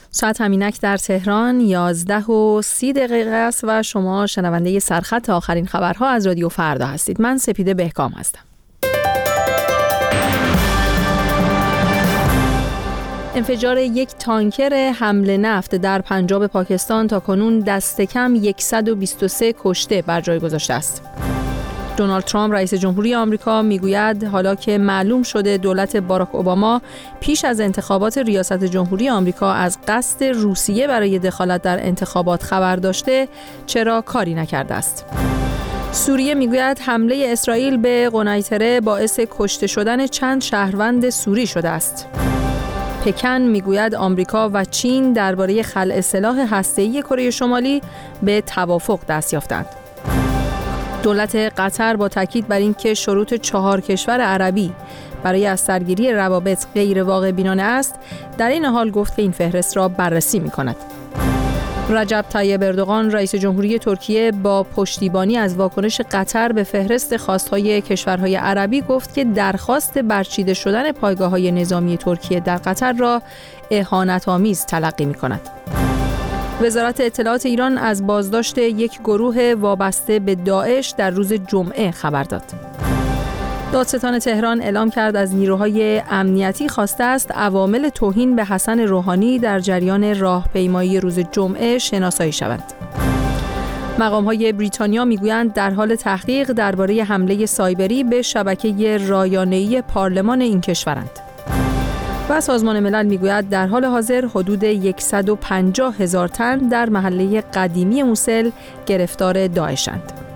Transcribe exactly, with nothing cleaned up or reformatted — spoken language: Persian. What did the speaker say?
ساعت همینک در تهران یازده و سی دقیقه است و شما شنونده سرخط آخرین خبرها از رادیو فردا هستید. من سپیده بهکام هستم. انفجار یک تانکر حمل نفت در پنجاب پاکستان تا کنون دست کم صد و بیست و سه کشته بر جای گذاشته است. دونالد ترامپ رئیس جمهوری آمریکا میگوید حالا که معلوم شده دولت باراک اوباما پیش از انتخابات ریاست جمهوری آمریکا از قصد روسیه برای دخالت در انتخابات خبر داشته، چرا کاری نکرده است. سوریه میگوید حمله اسرائیل به قنیطره باعث کشته شدن چند شهروند سوری شده است. پکن میگوید آمریکا و چین درباره خلع سلاح هسته‌ای کره شمالی به توافق دست یافتند. دولت قطر با تاکید بر اینکه شروط چهار کشور عربی برای از سرگیری روابط غیر واقع بینانه است، در این حال گفت که این فهرست را بررسی می‌کند. رجب طیب اردوغان رئیس جمهوری ترکیه با پشتیبانی از واکنش قطر به فهرست خواست‌های کشورهای عربی گفت که درخواست برچیده شدن پایگاه‌های نظامی ترکیه در قطر را اهانت‌آمیز تلقی می‌کند. وزارت اطلاعات ایران از بازداشت یک گروه وابسته به داعش در روز جمعه خبر داد. دادستان تهران اعلام کرد از نیروهای امنیتی خواسته است عوامل توهین به حسن روحانی در جریان راهپیمایی روز جمعه شناسایی شوند. مقام‌های بریتانیا میگویند در حال تحقیق درباره حمله سایبری به شبکه رایانه‌ای پارلمان این کشورند. و سازمان ملل میگوید در حال حاضر حدود صد و پنجاه هزار تن در محله قدیمی موصل گرفتار داعشند.